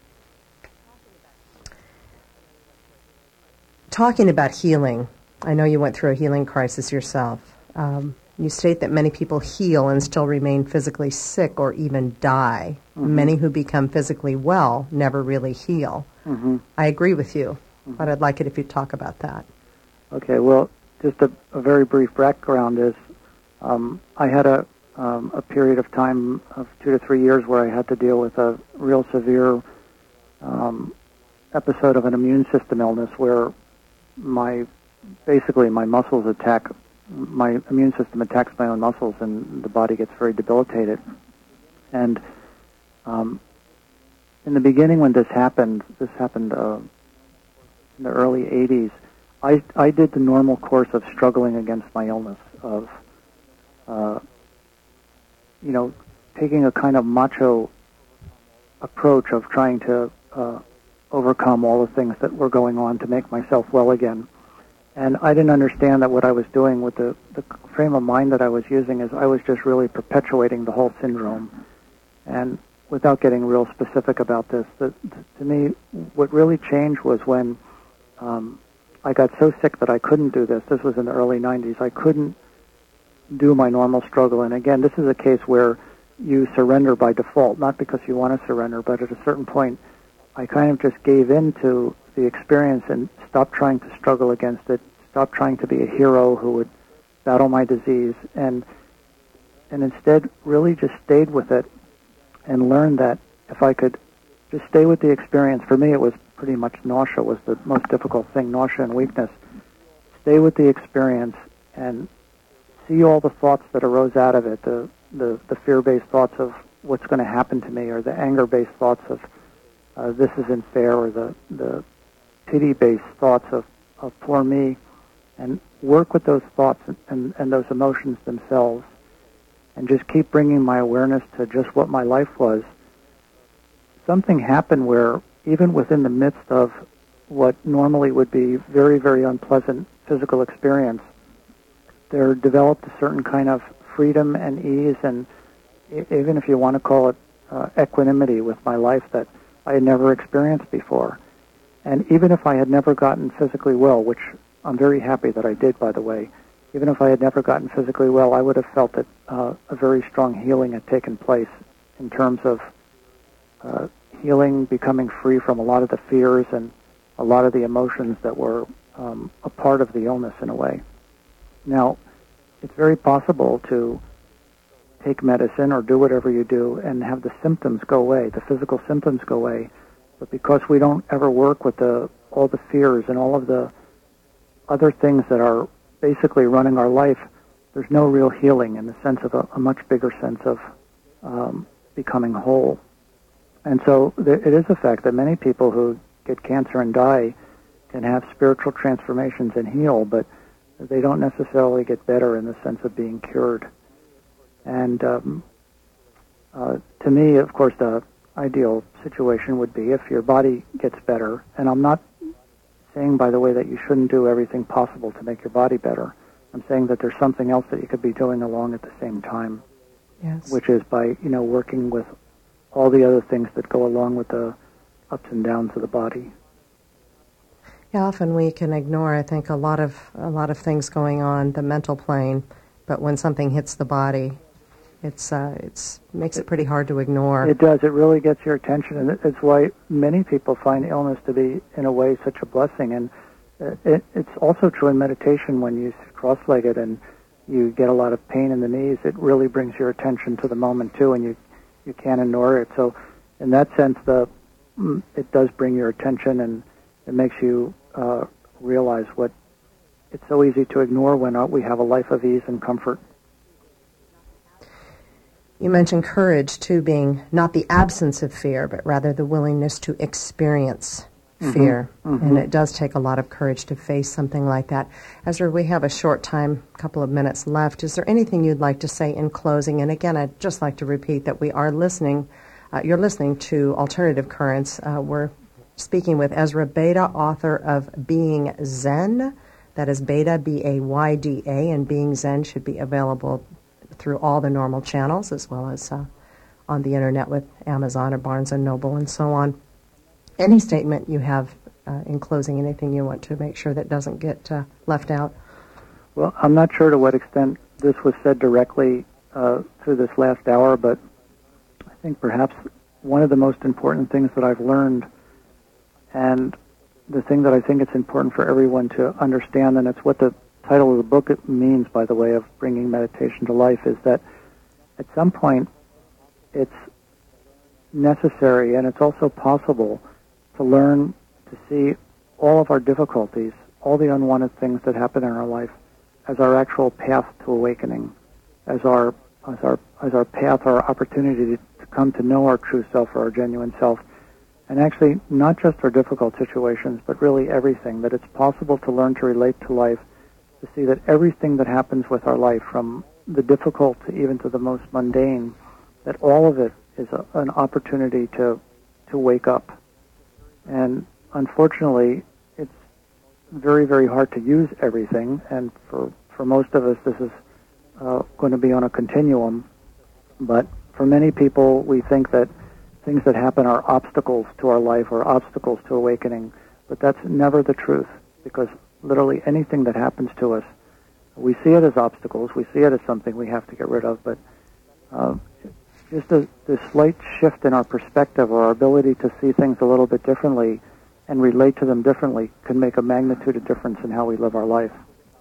Talking about healing, I know you went through a healing crisis yourself. Um, you state that many people heal and still remain physically sick or even die. Mm-hmm. Many who become physically well never really heal. Mm-hmm. I agree with you, but I'd like it if you talk about that. Okay, well, just a, a very brief background is um, I had a, um, a period of time of two to three years where I had to deal with a real severe um, episode of an immune system illness where my basically my muscles attack, my immune system attacks my own muscles, and the body gets very debilitated. And um, in the beginning when this happened, this happened uh, in the early eighties, I, I did the normal course of struggling against my illness, of, uh, you know, taking a kind of macho approach of trying to uh, overcome all the things that were going on to make myself well again. And I didn't understand that what I was doing with the, the frame of mind that I was using is I was just really perpetuating the whole syndrome. And without getting real specific about this, the, to me, what really changed was when um, I got so sick that I couldn't do this. This was in the early nineties. I couldn't do my normal struggle. And again, this is a case where you surrender by default, not because you want to surrender, but at a certain point, I kind of just gave in to the experience and stopped trying to struggle against it, stopped trying to be a hero who would battle my disease, and and instead really just stayed with it and learned that if I could just stay with the experience, for me it was pretty much nausea was the most difficult thing, nausea and weakness. Stay with the experience and see all the thoughts that arose out of it, the, the, the fear-based thoughts of what's going to happen to me, or the anger-based thoughts of uh, this isn't fair, or the, the pity-based thoughts of, of poor me, and work with those thoughts and, and, and those emotions themselves, and just keep bringing my awareness to just what my life was. Something happened where, even within the midst of what normally would be very, very unpleasant physical experience, there developed a certain kind of freedom and ease, and even if you want to call it uh, equanimity with my life that I had never experienced before. And even if I had never gotten physically well, which I'm very happy that I did, by the way, even if I had never gotten physically well, I would have felt that uh, a very strong healing had taken place in terms of uh, healing, becoming free from a lot of the fears and a lot of the emotions that were um, a part of the illness in a way. Now, it's very possible to take medicine or do whatever you do and have the symptoms go away, the physical symptoms go away, but because we don't ever work with the all the fears and all of the other things that are basically running our life, there's no real healing in the sense of a, a much bigger sense of um, becoming whole. And so there, it is a fact that many people who get cancer and die can have spiritual transformations and heal, but they don't necessarily get better in the sense of being cured. And um, uh, to me, of course, the ideal situation would be if your body gets better. And I'm not saying, by the way, that you shouldn't do everything possible to make your body better. I'm saying that there's something else that you could be doing along at the same time, yes, which is by, you know, working with all the other things that go along with the ups and downs of the body. Yeah, often we can ignore, I think, a lot of a lot of things going on the mental plane, but when something hits the body, it's uh, it's makes it pretty hard to ignore. It does. It really gets your attention, and it's why many people find illness to be, in a way, such a blessing. And it, it's also true in meditation when you sit cross-legged and you get a lot of pain in the knees. It really brings your attention to the moment too, and you you can't ignore it. So, in that sense, the it does bring your attention, and it makes you uh, realize what it's so easy to ignore when we have a life of ease and comfort. You mentioned courage, too, being not the absence of fear, but rather the willingness to experience fear. Mm-hmm. Mm-hmm. And it does take a lot of courage to face something like that. Ezra, we have a short time, a couple of minutes left. Is there anything you'd like to say in closing? And again, I'd just like to repeat that we are listening, uh, you're listening to Alternative Currents. Uh, we're speaking with Ezra Beyda, author of Being Zen. That is Beyda, B A Y D A, and Being Zen should be available through all the normal channels, as well as uh, on the internet with Amazon or Barnes and Noble and so on. Any statement you have uh, in closing, anything you want to make sure that doesn't get uh, left out? Well, I'm not sure to what extent this was said directly uh, through this last hour, but I think perhaps one of the most important things that I've learned, and the thing that I think it's important for everyone to understand, and it's what the title of the book means, by the way, of bringing meditation to life, is that at some point it's necessary and it's also possible to learn to see all of our difficulties, all the unwanted things that happen in our life, as our actual path to awakening, as our as our as our path, our opportunity to, to come to know our true self or our genuine self. And actually, not just our difficult situations, but really everything, that it's possible to learn to relate to life, to see that everything that happens with our life, from the difficult to even to the most mundane, that all of it is a, an opportunity to to wake up. And unfortunately, it's very, very hard to use everything, and for, for most of us, this is uh, going to be on a continuum. But for many people, we think that things that happen are obstacles to our life or obstacles to awakening, but that's never the truth, because literally anything that happens to us, we see it as obstacles, we see it as something we have to get rid of, but uh, just a, this slight shift in our perspective or our ability to see things a little bit differently and relate to them differently can make a magnitude of difference in how we live our life.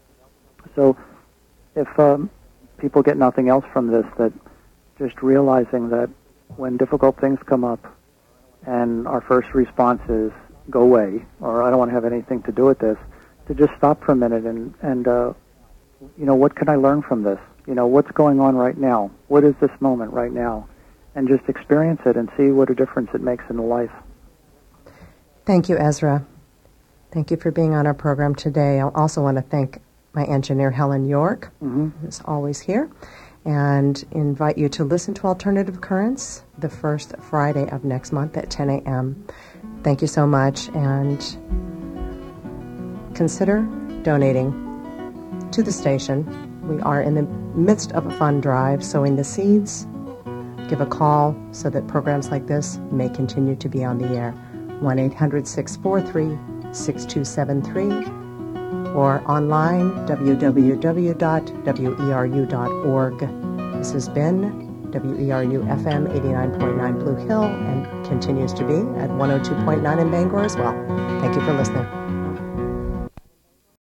So if um, people get nothing else from this, that just realizing that when difficult things come up and our first response is go away, or I don't want to have anything to do with this, to just stop for a minute and, and uh, you know, what can I learn from this? You know, what's going on right now? What is this moment right now? And just experience it and see what a difference it makes in the life. Thank you, Ezra. Thank you for being on our program today. I also want to thank my engineer, Helen York, Mm-hmm. who's always here, and invite you to listen to Alternative Currents the first Friday of next month at ten a.m. Thank you so much, and consider donating to the station. We are in the midst of a fund drive, sowing the seeds. Give a call so that programs like this may continue to be on the air. one eight hundred six four three six two seven three or online, w w w dot w e r u dot org. This has been W E R U F M eighty-nine point nine Blue Hill and continues to be at one oh two point nine in Bangor as well. Thank you for listening.